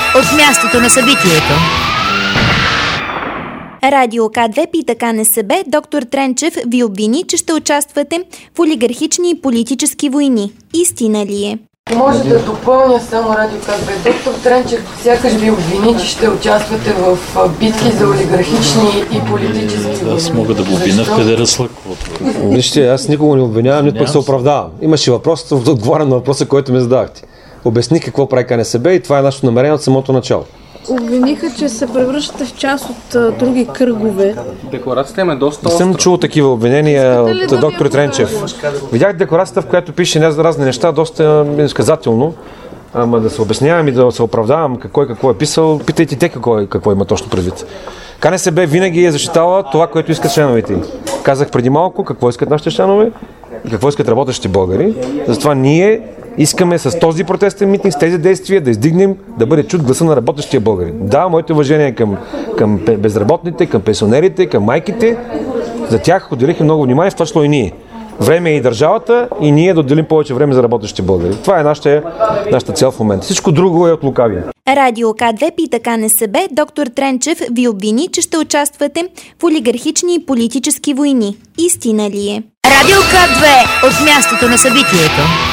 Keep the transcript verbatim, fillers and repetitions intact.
от мястото на събитието. Радио К две пита КНСБ. Доктор Тренчев ви обвини, че ще участвате в олигархични и политически войни. Истина ли е? Може да допълня само Радио К две. Доктор Тренчев сякаш ви обвини, че ще участвате в битки за олигархични и политически войни. Аз мога да го обвина в педеръслък. Вижте, аз никого не обвинявам, нито пък се оправдавам. Имаше въпрос, отговарям на въпроса, който ми задавахте. Обясних какво прави КНСБ и това е нашето намерение от самото начало. Обвиниха, че се превръщате в част от а, други кръгове. Декларацията им е доста остра. Не съм чул такива обвинения от да доктор Тренчев. Видях декларацията, в която пише разни неща, доста иносказателно. Ама да се обяснявам и да се оправдавам какво, какво е писал, питайте те какво, какво има точно предвид. КНСБ винаги е защитала това, което искат членовете. Казах преди малко какво искат нашите членове и какво искат работещите българи. Затова ние искаме с този протестен митинг, с тези действия да издигнем, да бъде чут гласа на работещия българин. Да, моите уважения към, към безработните, към пенсионерите, към майките. За тях отделихме много внимание, в това число и ние. Време е и държавата, и ние да отделим повече време за работещите българи. Това е нашата, нашата цел в момента. Всичко друго е от лукавия. Радио К две пита КНСБ. Доктор Тренчев ви обвини, че ще участвате в олигархични и политически войни. Истина ли е? Радио К две от мястото на събитието.